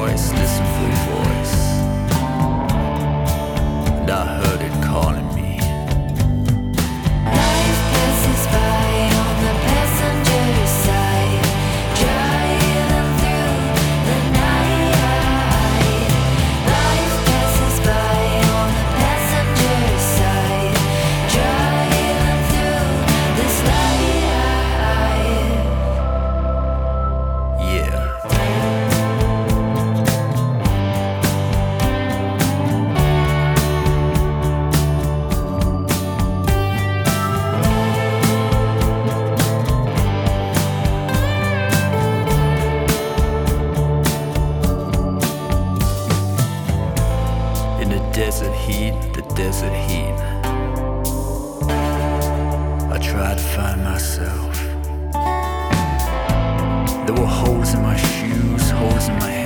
voice, listen for your voice. And I heard it calling me. Life passes by on the passenger side, driving through the night. Life passes by on the passenger side, driving through this light. Yeah. In the desert heat, I tried to find myself. There were holes in my shoes, holes in my